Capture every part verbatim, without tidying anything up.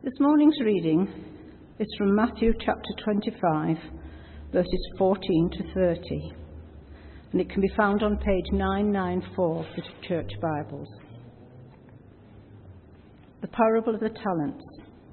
This morning's reading is from Matthew chapter twenty-five, verses fourteen to thirty, and it can be found on page nine ninety-four of the Church Bibles. The parable of the talents.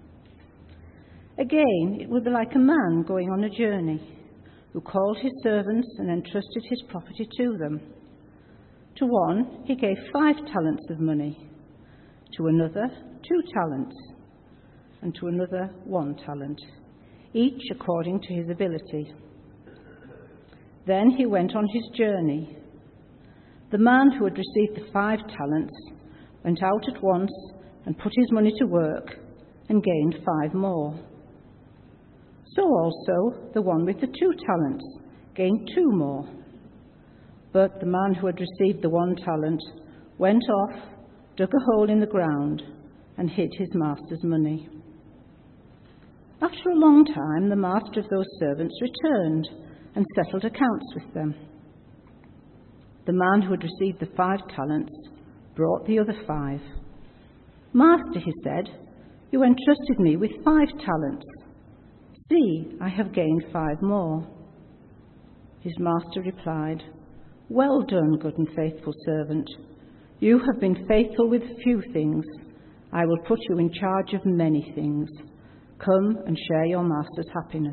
Again, it would be like a man going on a journey, who called his servants and entrusted his property to them. To one he gave five talents of money, to another two talents, and to another one talent, each according to his ability. Then he went on his journey. The man who had received the five talents went out at once and put his money to work and gained five more. So also the one with the two talents gained two more. But the man who had received the one talent went off, dug a hole in the ground, and hid his master's money. After a long time, the master of those servants returned and settled accounts with them. The man who had received the five talents brought the other five. "Master," he said, "you entrusted me with five talents. See, I have gained five more." His master replied, "Well done, good and faithful servant. You have been faithful with few things. I will put you in charge of many things. Come and share your master's happiness."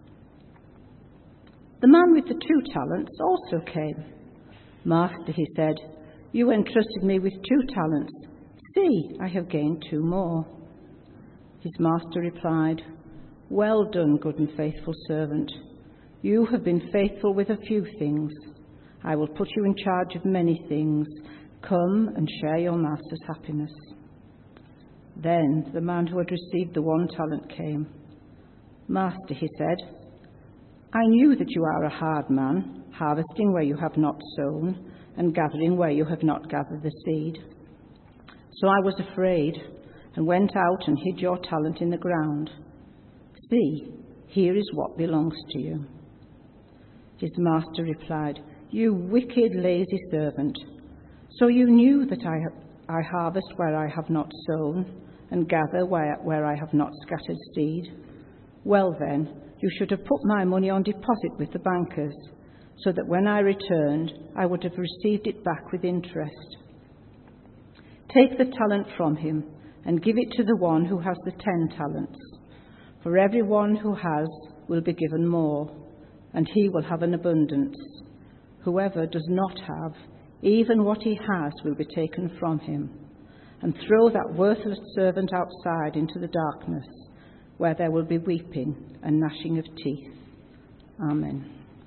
The man with the two talents also came. "Master," he said, "you entrusted me with two talents. See, I have gained two more." His master replied, "Well done, good and faithful servant. You have been faithful with a few things. I will put you in charge of many things. Come and share your master's happiness." Then the man who had received the one talent came. "Master," he said, "I knew that you are a hard man, harvesting where you have not sown, and gathering where you have not gathered the seed. So I was afraid, and went out and hid your talent in the ground. See, here is what belongs to you." His master replied, "You wicked, lazy servant. So you knew that I, I harvest where I have not sown, and gather where, where I have not scattered seed. Well then, you should have put my money on deposit with the bankers, so that when I returned, I would have received it back with interest. Take the talent from him, and give it to the one who has the ten talents. For everyone who has will be given more, and he will have an abundance. Whoever does not have, even what he has will be taken from him. And throw that worthless servant outside into the darkness, where there will be weeping and gnashing of teeth." Amen.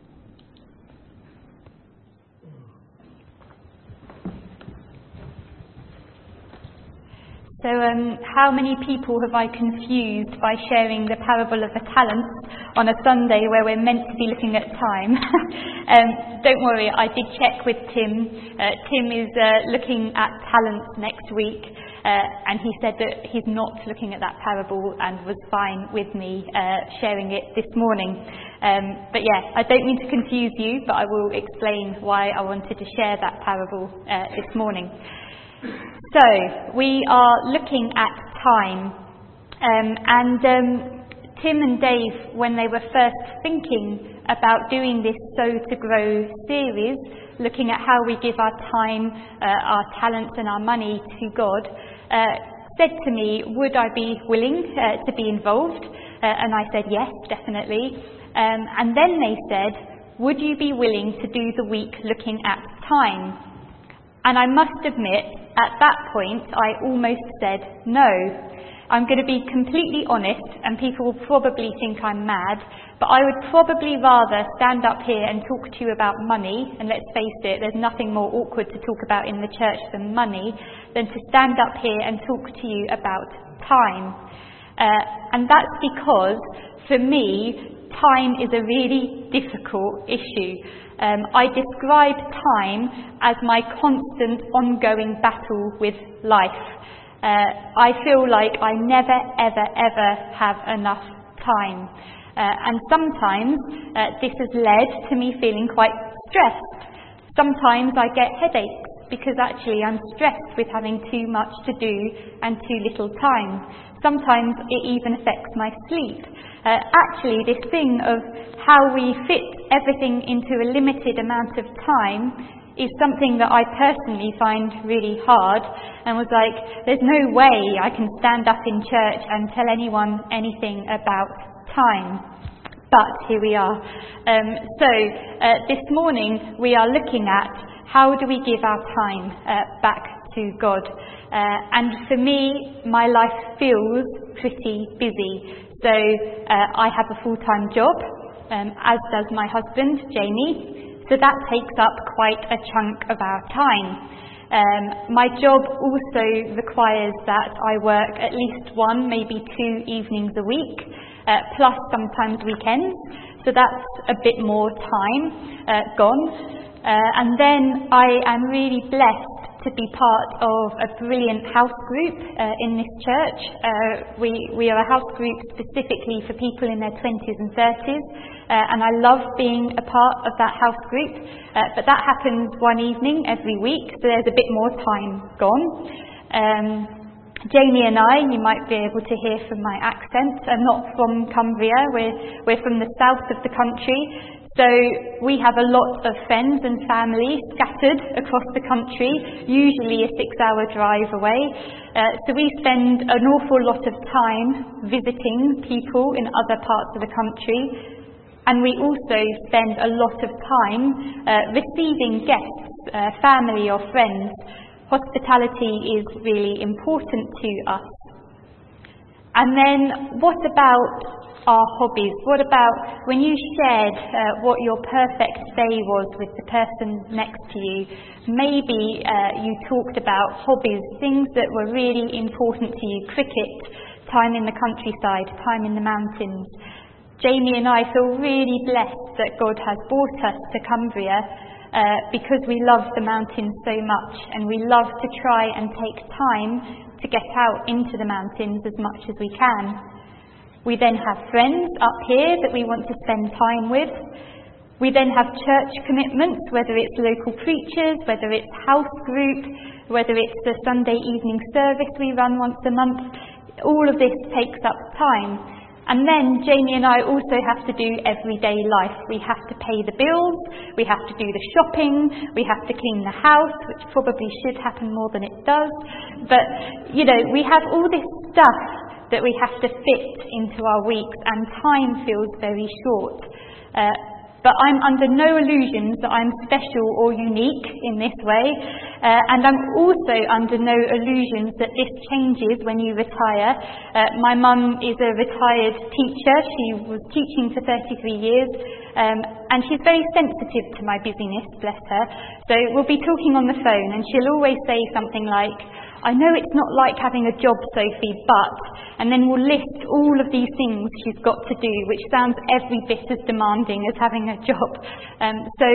So um, how many people have I confused by sharing the parable of the talents on a Sunday where we're meant to be looking at time? um, don't worry, I did check with Tim. Uh, Tim is uh, looking at talents next week, uh, and he said that he's not looking at that parable and was fine with me uh, sharing it this morning. Um, but yeah, I don't mean to confuse you, but I will explain why I wanted to share that parable uh, this morning. So, we are looking at time, um, and um, Tim and Dave, when they were first thinking about doing this Sow to Grow series, looking at how we give our time, uh, our talents and our money to God, uh, said to me, would I be willing uh, to be involved? Uh, and I said yes, definitely. Um, and then they said, would you be willing to do the week looking at time? And I must admit, at that point, I almost said no. I'm going to be completely honest, and people will probably think I'm mad, but I would probably rather stand up here and talk to you about money, and let's face it, there's nothing more awkward to talk about in the church than money, than to stand up here and talk to you about time. Uh, and that's because, for me, time is a really difficult issue. Um, I describe time as my constant ongoing battle with life. Uh, I feel like I never, ever, ever have enough time. Uh, and sometimes uh, this has led to me feeling quite stressed. Sometimes I get headaches because actually I'm stressed with having too much to do and too little time. sometimes it even affects my sleep. Uh, actually, this thing of how we fit everything into a limited amount of time is something that I personally find really hard, and was like, there's no way I can stand up in church and tell anyone anything about time. But here we are. Um, so uh, this morning we are looking at how do we give our time uh, back to God. Uh, and for me, my life feels pretty busy. So uh, I have a full-time job, um, as does my husband, Jamie. So that takes up quite a chunk of our time. Um, my job also requires that I work at least one, maybe two evenings a week, uh, plus sometimes weekends. So that's a bit more time uh, gone. Uh, and then I am really blessed to be part of a brilliant house group uh, in this church. Uh, we, we are a house group specifically for people in their twenties and thirties, uh, and I love being a part of that house group, uh, but that happens one evening every week, so there's a bit more time gone. Um, Jamie and I, you might be able to hear from my accent, I'm not from Cumbria, we're, we're from the south of the country. So we have a lot of friends and family scattered across the country, usually a six-hour drive away. Uh, so we spend an awful lot of time visiting people in other parts of the country. And we also spend a lot of time uh, receiving guests, uh, family or friends. Hospitality is really important to us. And then what about our hobbies? What about when you shared uh, what your perfect day was with the person next to you? Maybe uh, you talked about hobbies, things that were really important to you. Cricket, time in the countryside, time in the mountains. Jamie and I feel really blessed that God has brought us to Cumbria uh, because we love the mountains so much, and we love to try and take time to get out into the mountains as much as we can. We then have friends up here that we want to spend time with. We then have church commitments, whether it's local preachers, whether it's house group, whether it's the Sunday evening service we run once a month. All of this takes up time. And then Jamie and I also have to do everyday life. We have to pay the bills, we have to do the shopping, we have to clean the house, which probably should happen more than it does. But, you know, we have all this stuff that we have to fit into our weeks, and time feels very short. Uh, but I'm under no illusions that I'm special or unique in this way, uh, and I'm also under no illusions that this changes when you retire. Uh, my mum is a retired teacher. She was teaching for thirty-three years, um, and she's very sensitive to my busyness, bless her. So we'll be talking on the phone, and she'll always say something like, I know it's not like having a job, Sophie, but, and then we'll list all of these things she's got to do, which sounds every bit as demanding as having a job. Um, so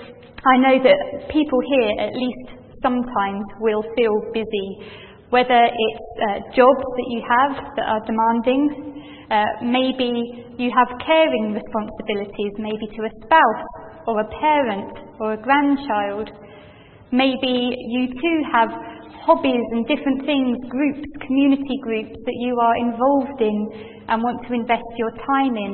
I know that people here, at least sometimes, will feel busy, whether it's uh, jobs that you have that are demanding, uh, maybe you have caring responsibilities, maybe to a spouse or a parent or a grandchild. Maybe you too have hobbies and different things, groups, community groups that you are involved in and want to invest your time in.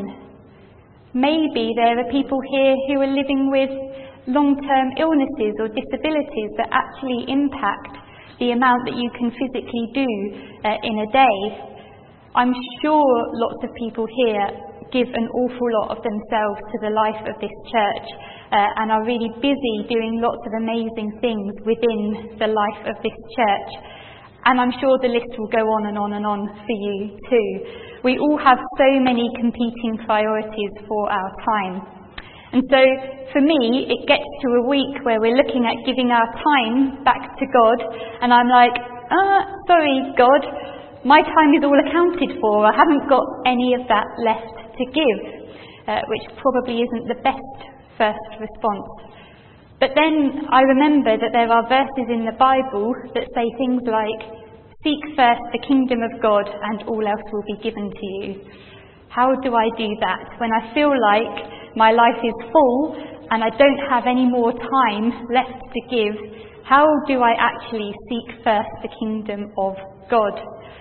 Maybe there are people here who are living with long-term illnesses or disabilities that actually impact the amount that you can physically do uh, in a day. I'm sure lots of people here give an awful lot of themselves to the life of this church uh, and are really busy doing lots of amazing things within the life of this church. And I'm sure the list will go on and on and on for you too. We all have so many competing priorities for our time. And so for me, it gets to a week where we're looking at giving our time back to God, and I'm like, ah, sorry, God, my time is all accounted for. I haven't got any of that left to give, uh, which probably isn't the best first response. But then I remember that there are verses in the Bible that say things like, seek first the kingdom of God and all else will be given to you. How do I do that when I feel like my life is full and I don't have any more time left to give? How do I actually seek first the kingdom of God?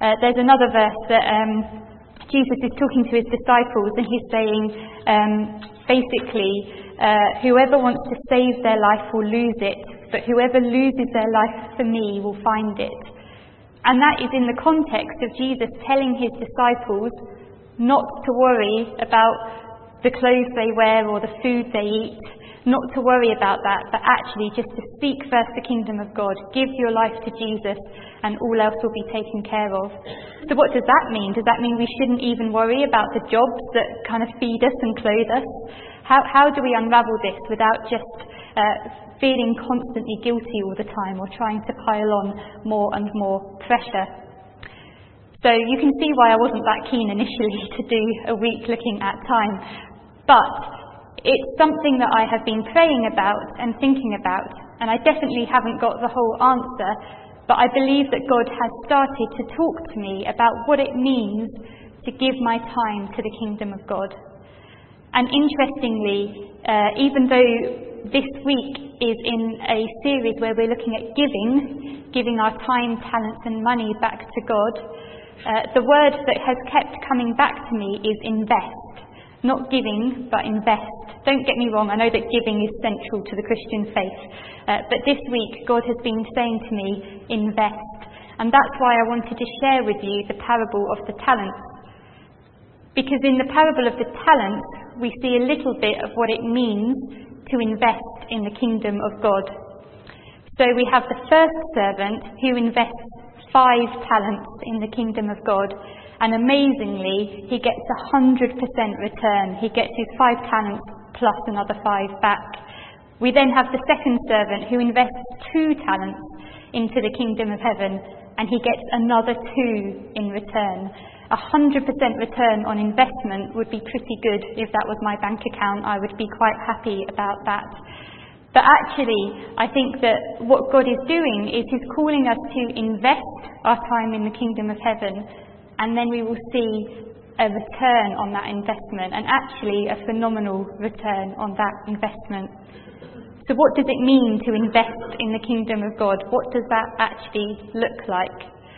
Uh, there's another verse that um, Jesus is talking to his disciples, and he's saying, um, basically, uh, whoever wants to save their life will lose it, but whoever loses their life for me will find it. And that is in the context of Jesus telling his disciples not to worry about the clothes they wear or the food they eat, not to worry about that, but actually just to seek first the kingdom of God, give your life to Jesus, and all else will be taken care of. So what does that mean? Does that mean we shouldn't even worry about the jobs that kind of feed us and clothe us? How, how do we unravel this without just uh, feeling constantly guilty all the time, or trying to pile on more and more pressure? So you can see why I wasn't that keen initially to do a week looking at time. But it's something that I have been praying about and thinking about, and I definitely haven't got the whole answer, but I believe that God has started to talk to me about what it means to give my time to the kingdom of God. And interestingly, uh, even though this week is in a series where we're looking at giving, giving our time, talents and money back to God, uh, the word that has kept coming back to me is invest. Not giving, but invest. Don't get me wrong, I know that giving is central to the Christian faith. Uh, but this week, God has been saying to me, invest. And that's why I wanted to share with you the parable of the talents. Because in the parable of the talents, we see a little bit of what it means to invest in the kingdom of God. So we have the first servant who invests five talents in the kingdom of God. And amazingly, he gets a hundred percent return. He gets his five talents plus another five back. We then have the second servant who invests two talents into the kingdom of heaven, and he gets another two in return. A hundred percent return on investment would be pretty good. If that was my bank account, I would be quite happy about that. But actually, I think that what God is doing is he's calling us to invest our time in the kingdom of heaven, and then we will see a return on that investment, and actually a phenomenal return on that investment. So what does it mean to invest in the kingdom of God? What does that actually look like?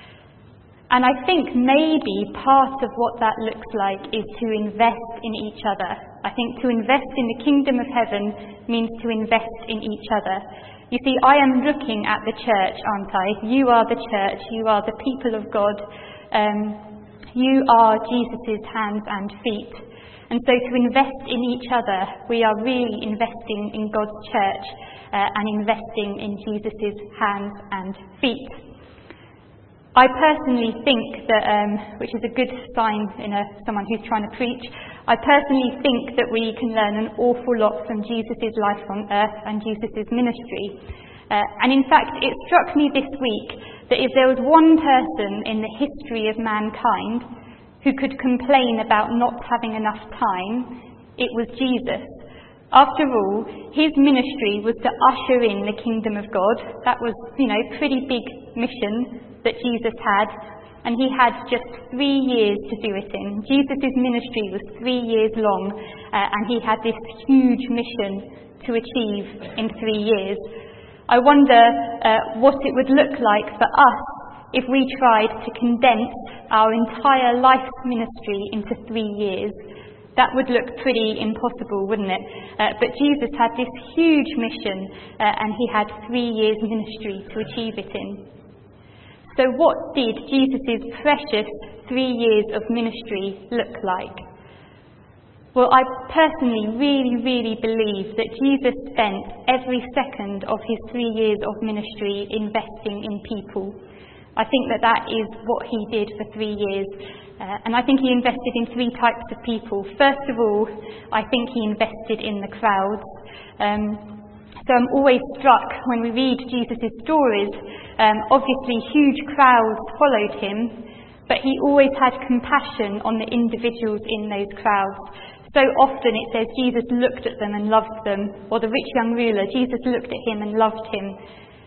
And I think maybe part of what that looks like is to invest in each other. I think to invest in the kingdom of heaven means to invest in each other. You see, I am looking at the church, aren't I? You are the church. You are the people of God. Um, you are Jesus' hands and feet. And so to invest in each other, we are really investing in God's church uh, and investing in Jesus' hands and feet. I personally think that, um, which is a good sign in a, someone who's trying to preach, I personally think that we can learn an awful lot from Jesus' life on earth and Jesus' ministry. Uh, and in fact, it struck me this week that if there was one person in the history of mankind who could complain about not having enough time, it was Jesus. After all, his ministry was to usher in the kingdom of God. That was, you know, pretty big mission that Jesus had, and he had just three years to do it in. Jesus' ministry was three years long, uh, and he had this huge mission to achieve in three years. I wonder uh, what it would look like for us if we tried to condense our entire life's ministry into three years. That would look pretty impossible, wouldn't it? Uh, but Jesus had this huge mission, uh, and he had three years ministry to achieve it in. So what did Jesus' precious three years of ministry look like? Well, I personally really, really believe that Jesus spent every second of his three years of ministry investing in people. I think that that is what he did for three years. Uh, and I think he invested in three types of people. First of all, I think he invested in the crowds. Um, so I'm always struck when we read Jesus' stories. Um, obviously, huge crowds followed him, but he always had compassion on the individuals in those crowds. So often it says Jesus looked at them and loved them, or the rich young ruler, Jesus looked at him and loved him.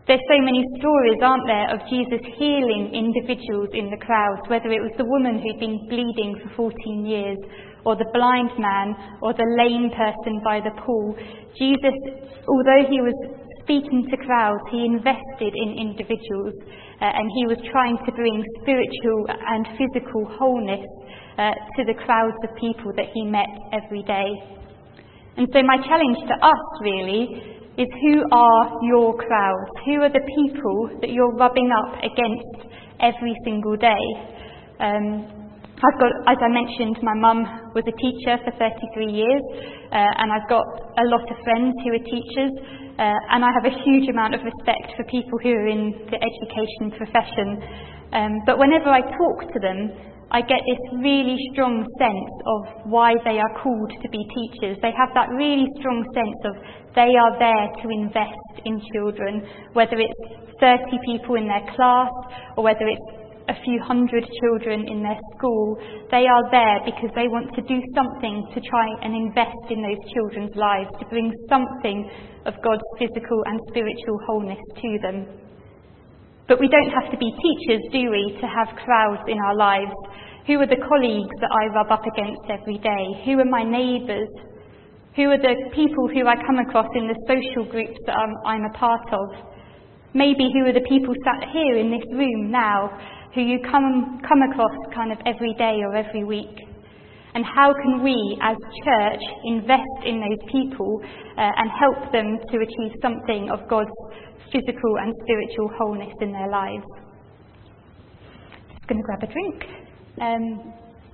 There's so many stories, aren't there, of Jesus healing individuals in the crowds, whether it was the woman who'd been bleeding for fourteen years, or the blind man, or the lame person by the pool. Jesus, although he was speaking to crowds, he invested in individuals, uh, and he was trying to bring spiritual and physical wholeness uh, to the crowds of people that he met every day. And so my challenge to us, really, is who are your crowds? Who are the people that you're rubbing up against every single day? Um, I've got, as I mentioned, my mum was a teacher for thirty-three years, uh, and I've got a lot of friends who are teachers, uh, and I have a huge amount of respect for people who are in the education profession. Um, but whenever I talk to them, I get this really strong sense of why they are called to be teachers. They have that really strong sense of they are there to invest in children, whether it's thirty people in their class or whether it's a few hundred children in their school. They are there because they want to do something to try and invest in those children's lives, to bring something of God's physical and spiritual wholeness to them. But we don't have to be teachers, do we, to have crowds in our lives? Who are the colleagues that I rub up against every day? Who are my neighbours? Who are the people who I come across in the social groups that I'm, I'm a part of? Maybe who are the people sat here in this room now, who you come come across kind of every day or every week? And how can we, as church, invest in those people uh, and help them to achieve something of God's physical and spiritual wholeness in their lives? Just going to grab a drink. Um,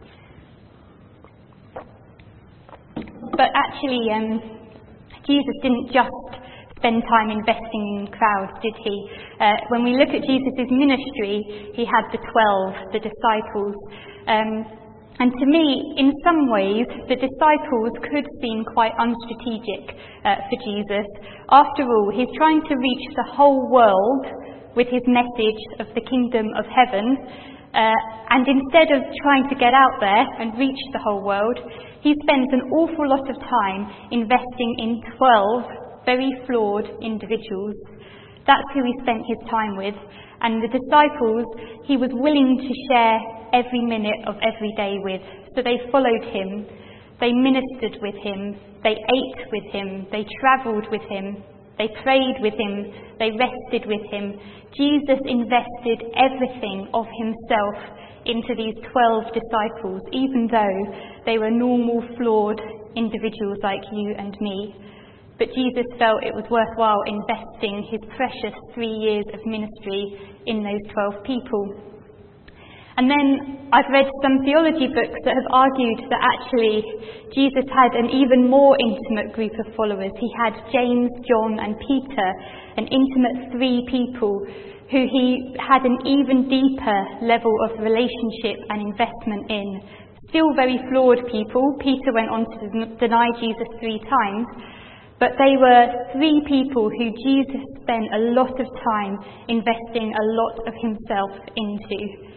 but actually, um, Jesus didn't just spend time investing in crowds, did he? Uh, when we look at Jesus' ministry, he had the twelve, the disciples. Um, and to me, in some ways, the disciples could seem quite unstrategic uh, for Jesus. After all, he's trying to reach the whole world with his message of the kingdom of heaven. Uh, and instead of trying to get out there and reach the whole world, he spends an awful lot of time investing in twelve very flawed individuals. That's who he spent his time with. And the disciples, he was willing to share every minute of every day with. So they followed him, they ministered with him, they ate with him, they travelled with him, they prayed with him, they rested with him. Jesus invested everything of himself into these twelve disciples, even though they were normal, flawed individuals like you and me. But Jesus felt it was worthwhile investing his precious three years of ministry in those twelve people. And then I've read some theology books that have argued that actually Jesus had an even more intimate group of followers. He had James, John and Peter, an intimate three people who he had an even deeper level of relationship and investment in. Still very flawed people. Peter went on to deny Jesus three times. But they were three people who Jesus spent a lot of time investing a lot of himself into.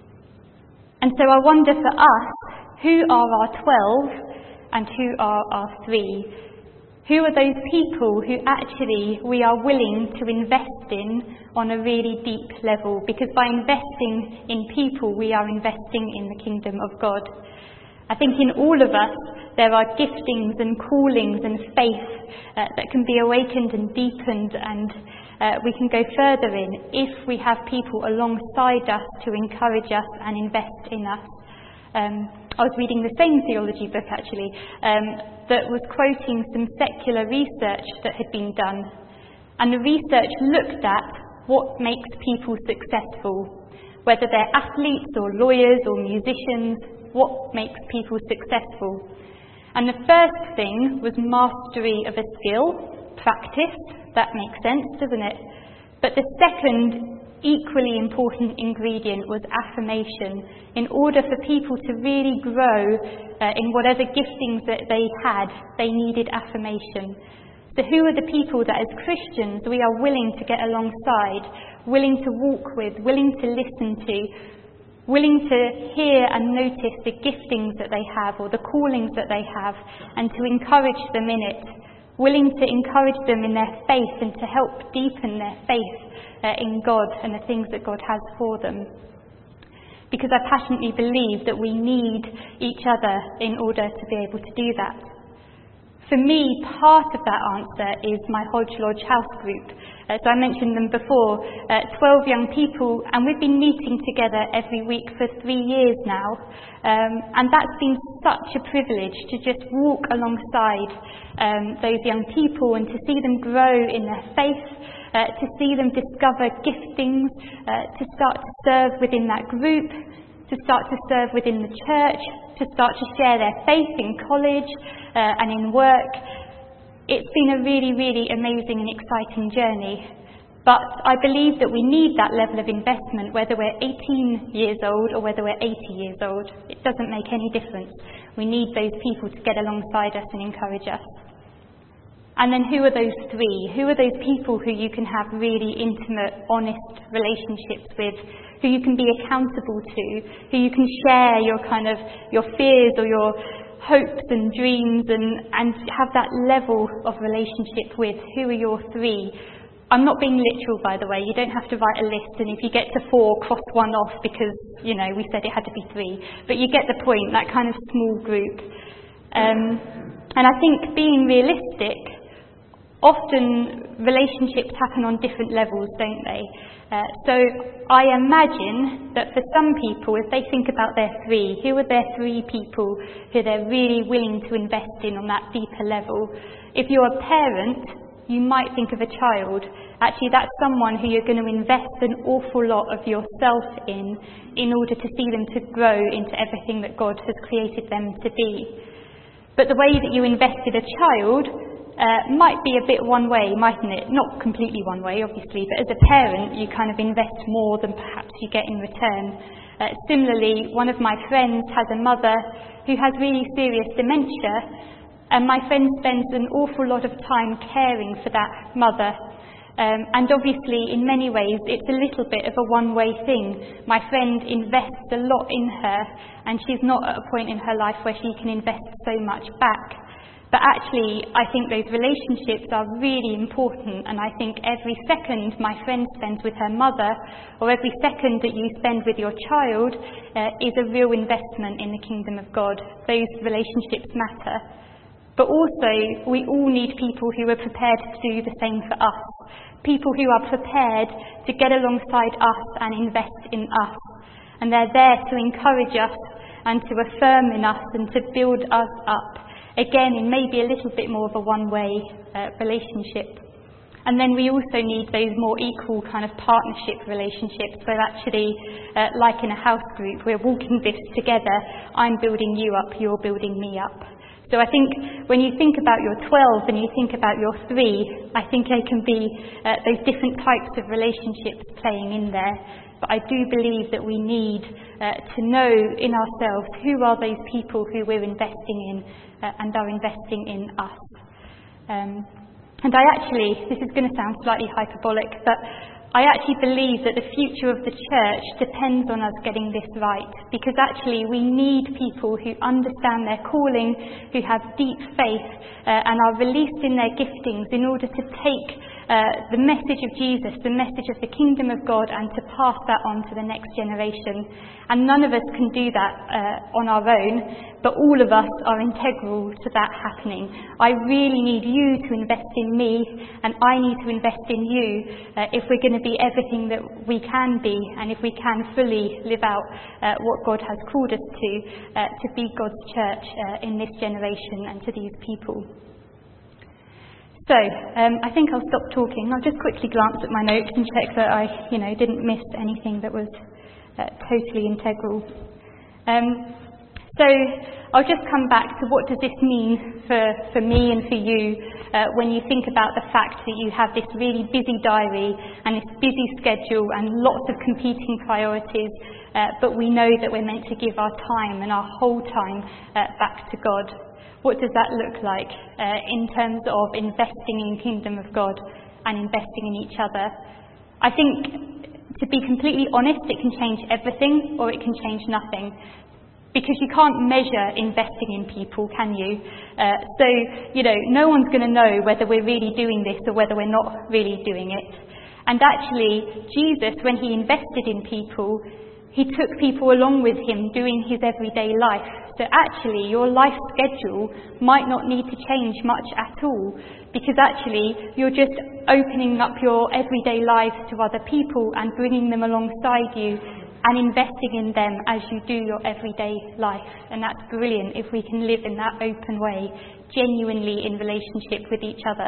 And so I wonder for us, who are our twelve and who are our three? Who are those people who actually we are willing to invest in on a really deep level? Because by investing in people, we are investing in the kingdom of God. I think in all of us, there are giftings and callings and faith uh, that can be awakened and deepened, and uh, we can go further in if we have people alongside us to encourage us and invest in us. Um, I was reading the same theology book, actually, um, that was quoting some secular research that had been done. And the research looked at what makes people successful, whether they're athletes or lawyers or musicians. What makes people successful? And the first thing was mastery of a skill, practice. That makes sense, doesn't it? But the second equally important ingredient was affirmation. In order for people to really grow uh, in whatever giftings that they had, they needed affirmation. So who are the people that as Christians we are willing to get alongside, willing to walk with, willing to listen to, willing to hear and notice the giftings that they have or the callings that they have, and to encourage them in it, willing to encourage them in their faith and to help deepen their faith uh, in God and the things that God has for them. Because I passionately believe that we need each other in order to be able to do that. For me, part of that answer is my Hodge Lodge house group. Uh, so I mentioned them before, uh, twelve young people, and we've been meeting together every week for three years now. Um, and that's been such a privilege to just walk alongside um, those young people and to see them grow in their faith, uh, to see them discover giftings, uh, to start to serve within that group, to start to serve within the church, to start to share their faith in college uh, and in work. It's been a really, really amazing and exciting journey. But I believe that we need that level of investment, whether we're eighteen years old or whether we're eighty years old. It doesn't make any difference. We need those people to get alongside us and encourage us. And then who are those three? Who are those people who you can have really intimate, honest relationships with, who you can be accountable to, who you can share your kind of your fears or your hopes and dreams and, and have that level of relationship with? Who are your three? I'm not being literal, by the way. You don't have to write a list, and if you get to four, cross one off because, you know, we said it had to be three. But you get the point, that kind of small group. Um, and I think being realistic, often relationships happen on different levels, don't they? Uh, so I imagine that for some people, if they think about their three, who are their three people who they're really willing to invest in on that deeper level? If you're a parent, you might think of a child. Actually, that's someone who you're going to invest an awful lot of yourself in, in order to see them to grow into everything that God has created them to be. But the way that you invested a child uh, might be a bit one way, mightn't it? Not completely one way, obviously, but as a parent, you kind of invest more than perhaps you get in return. Uh, similarly, one of my friends has a mother who has really serious dementia, and my friend spends an awful lot of time caring for that mother. Um, and obviously, in many ways, it's a little bit of a one-way thing. My friend invests a lot in her, and she's not at a point in her life where she can invest so much back. But actually, I think those relationships are really important, and I think every second my friend spends with her mother, or every second that you spend with your child, uh, is a real investment in the kingdom of God. Those relationships matter. But also, we all need people who are prepared to do the same for us. People who are prepared to get alongside us and invest in us. And they're there to encourage us and to affirm in us and to build us up. Again, in maybe a little bit more of a one-way uh, relationship. And then we also need those more equal kind of partnership relationships where actually, uh, like in a house group, we're walking this together. I'm building you up, you're building me up. So I think when you think about your twelve and you think about your three, I think there can be uh, those different types of relationships playing in there. But I do believe that we need uh, to know in ourselves who are those people who we're investing in uh, and are investing in us. Um, and I actually, this is going to sound slightly hyperbolic, but I actually believe that the future of the church depends on us getting this right, because actually we need people who understand their calling, who have deep faith uh, and are released in their giftings in order to take uh, the message of Jesus, the message of the kingdom of God, and to pass that on to the next generation. And none of us can do that uh, on our own, but all of us are integral to that happening. I really need you to invest in me, and I need to invest in you uh, if we're going to be everything that we can be, and if we can fully live out uh, what God has called us to, uh, to be God's church uh, in this generation and to these people. So, um, I think I'll stop talking. I'll just quickly glance at my notes and check that I, you know, didn't miss anything that was uh, totally integral. Um, so, I'll just come back to what does this mean for, for me and for you uh, when you think about the fact that you have this really busy diary and this busy schedule and lots of competing priorities, uh, but we know that we're meant to give our time and our whole time uh, back to God. What does that look like uh, in terms of investing in the kingdom of God and investing in each other? I think, to be completely honest, it can change everything or it can change nothing. Because you can't measure investing in people, can you? Uh, so, you know, no one's going to know whether we're really doing this or whether we're not really doing it. And actually, Jesus, when he invested in people, he took people along with him doing his everyday life. So actually, your life schedule might not need to change much at all, because actually, you're just opening up your everyday lives to other people and bringing them alongside you and investing in them as you do your everyday life. And that's brilliant if we can live in that open way, genuinely in relationship with each other.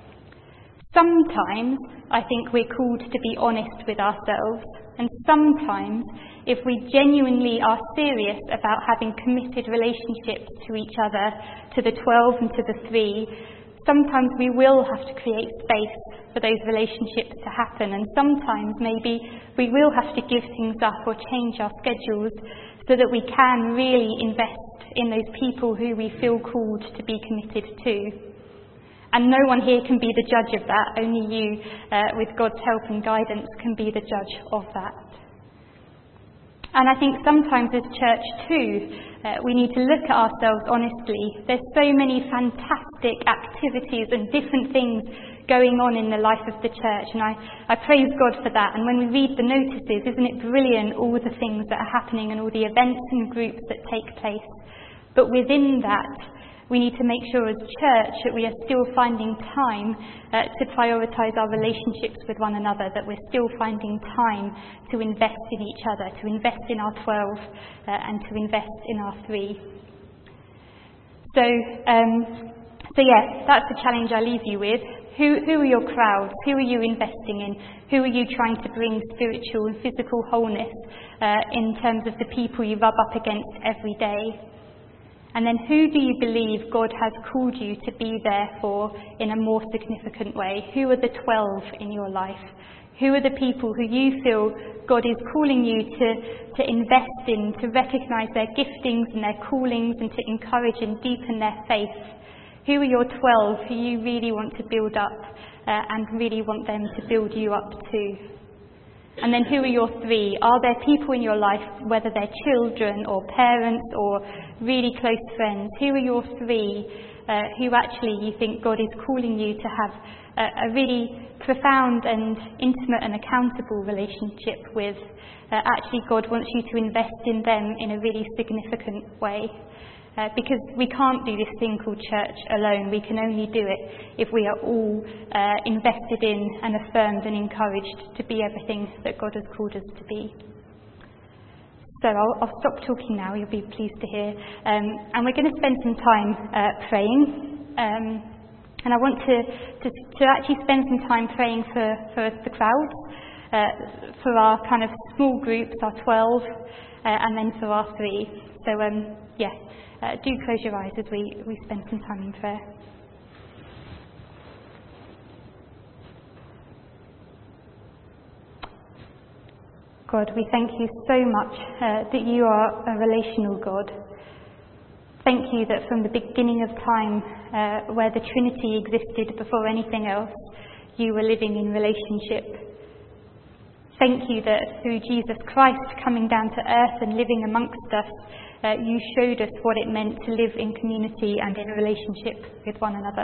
Sometimes I think we're called to be honest with ourselves, and sometimes if we genuinely are serious about having committed relationships to each other, to the twelve and to the three, sometimes we will have to create space for those relationships to happen, and sometimes maybe we will have to give things up or change our schedules so that we can really invest in those people who we feel called to be committed to. And no one here can be the judge of that. Only you, uh, with God's help and guidance, can be the judge of that. And I think sometimes as church too, uh, we need to look at ourselves honestly. There's so many fantastic activities and different things going on in the life of the church, and I, I praise God for that. And when we read the notices, isn't it brilliant, all the things that are happening and all the events and groups that take place? But within that, we need to make sure as church that we are still finding time uh, to prioritise our relationships with one another, that we're still finding time to invest in each other, to invest in our twelve uh, and to invest in our three. So, um, so yeah, that's the challenge I leave you with. Who, who are your crowds? Who are you investing in? Who are you trying to bring spiritual and physical wholeness uh, in terms of the people you rub up against every day? And then who do you believe God has called you to be there for in a more significant way? Who are the twelve in your life? Who are the people who you feel God is calling you to, to invest in, to recognise their giftings and their callings and to encourage and deepen their faith? Who are your twelve who you really want to build up uh, and really want them to build you up too? And then who are your three? Are there people in your life, whether they're children or parents or really close friends, who are your three uh, who actually you think God is calling you to have a, a really profound and intimate and accountable relationship with? Uh, actually, God wants you to invest in them in a really significant way. Uh, because we can't do this thing called church alone. We can only do it if we are all uh, invested in and affirmed and encouraged to be everything that God has called us to be. So I'll, I'll stop talking now, you'll be pleased to hear. Um, and we're going to spend some time uh, praying. Um, and I want to, to, to actually spend some time praying for, for the crowd, uh, for our kind of small groups, our twelve, uh, and then for our three. So, um, yeah. Uh, do close your eyes as we, we spend some time in prayer. God, we thank you so much uh, that you are a relational God. Thank you that from the beginning of time, uh, where the Trinity existed before anything else, you were living in relationship. Thank you that through Jesus Christ coming down to earth and living amongst us, Uh, you showed us what it meant to live in community and in relationship with one another.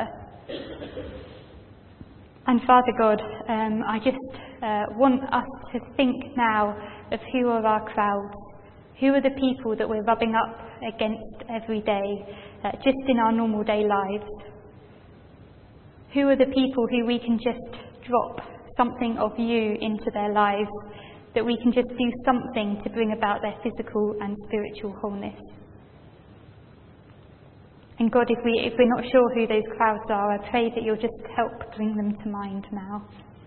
And Father God, um, I just uh, want us to think now of who are our crowds, who are the people that we're rubbing up against every day, uh, just in our normal day lives. Who are the people who we can just drop something of you into their lives, that we can just do something to bring about their physical and spiritual wholeness. And God, if, we, if we're not sure who those crowds are, I pray that you'll just help bring them to mind now.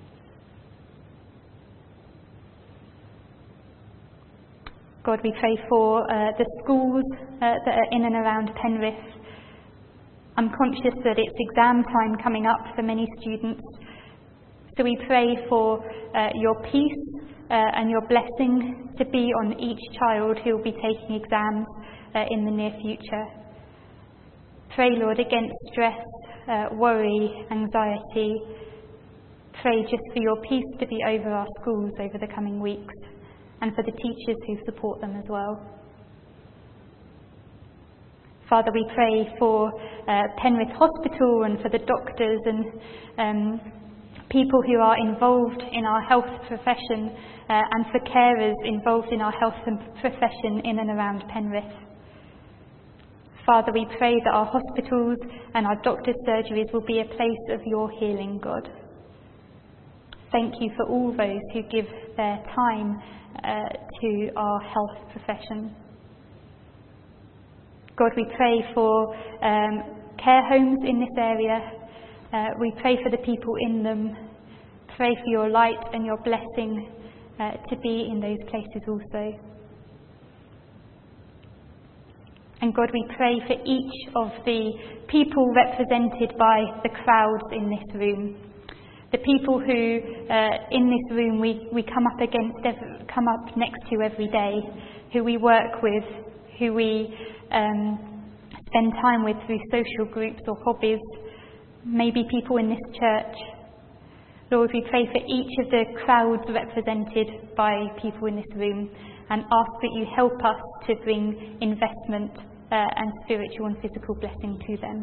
God, we pray for uh, the schools uh, that are in and around Penrith. I'm conscious that it's exam time coming up for many students. So we pray for uh, your peace Uh, and your blessing to be on each child who will be taking exams uh, in the near future. Pray, Lord, against stress, uh, worry, anxiety. Pray just for your peace to be over our schools over the coming weeks, and for the teachers who support them as well. Father, we pray for uh, Penrith Hospital and for the doctors, and um, people who are involved in our health profession, uh, and for carers involved in our health and profession in and around Penrith. Father, we pray that our hospitals and our doctors' surgeries will be a place of your healing, God. Thank you for all those who give their time uh, to our health profession. God, we pray for um, care homes in this area. Uh, we pray for the people in them. Pray for your light and your blessing uh, to be in those places also. And God, we pray for each of the people represented by the crowds in this room. The people who, uh, in this room, we, we come up against, every, come up next to every day, who we work with, who we um, spend time with through social groups or hobbies, maybe people in this church. Lord, we pray for each of the crowds represented by people in this room and ask that you help us to bring investment uh, and spiritual and physical blessing to them.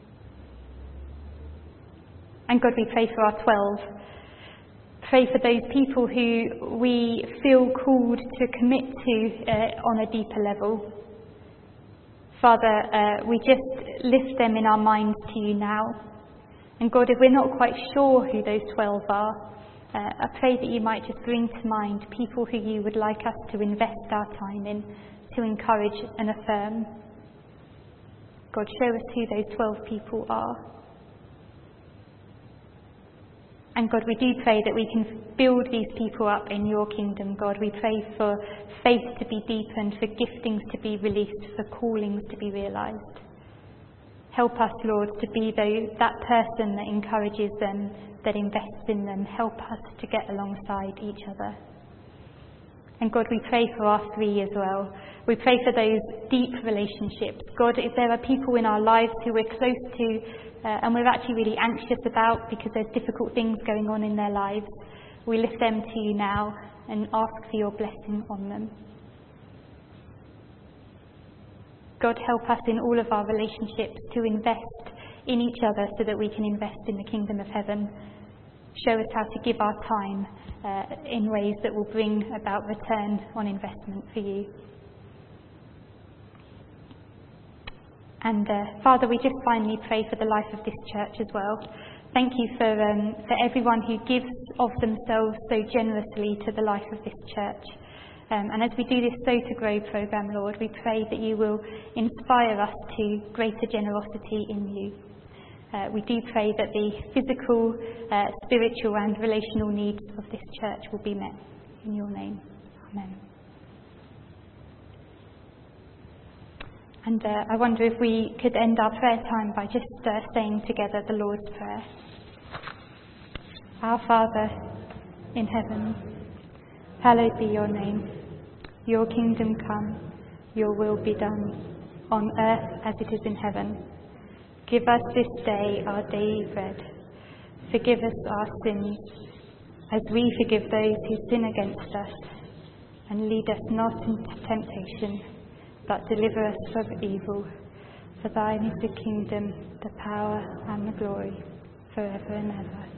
And God, we pray for our twelve. Pray for those people who we feel called to commit to uh, on a deeper level. Father, uh, we just lift them in our minds to you now. And God, if we're not quite sure who those twelve are, uh, I pray that you might just bring to mind people who you would like us to invest our time in, to encourage and affirm. God, show us who those twelve people are. And God, we do pray that we can build these people up in your kingdom, God. We pray for faith to be deepened, for giftings to be released, for callings to be realised. Help us, Lord, to be those, that person that encourages them, that invests in them. Help us to get alongside each other. And God, we pray for our three as well. We pray for those deep relationships. God, if there are people in our lives who we're close to uh, and we're actually really anxious about because there's difficult things going on in their lives, we lift them to you now and ask for your blessing on them. God, help us in all of our relationships to invest in each other so that we can invest in the kingdom of heaven. Show us how to give our time uh, in ways that will bring about return on investment for you. And uh, Father, we just finally pray for the life of this church as well. Thank you for, um, for everyone who gives of themselves so generously to the life of this church. Um, and as we do this Sow to Grow programme, Lord, we pray that you will inspire us to greater generosity in you. Uh, we do pray that the physical, uh, spiritual and relational needs of this church will be met. In your name. Amen. And uh, I wonder if we could end our prayer time by just uh, saying together the Lord's Prayer. Our Father in heaven, hallowed be your name. Your kingdom come, your will be done, on earth as it is in heaven. Give us this day our daily bread. Forgive us our sins, as we forgive those who sin against us. And lead us not into temptation, but deliver us from evil. For thine is the kingdom, the power, and the glory, forever and ever.